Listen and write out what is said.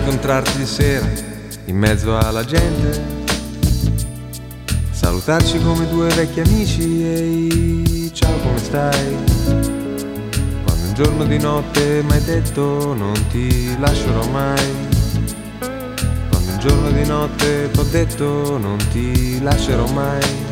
incontrarti di sera in mezzo alla gente, salutarci come due vecchi amici. Ehi, ciao, come stai? Quando un giorno di notte m'hai detto non ti lascerò mai. Quando un giorno di notte t'ho detto non ti lascerò mai.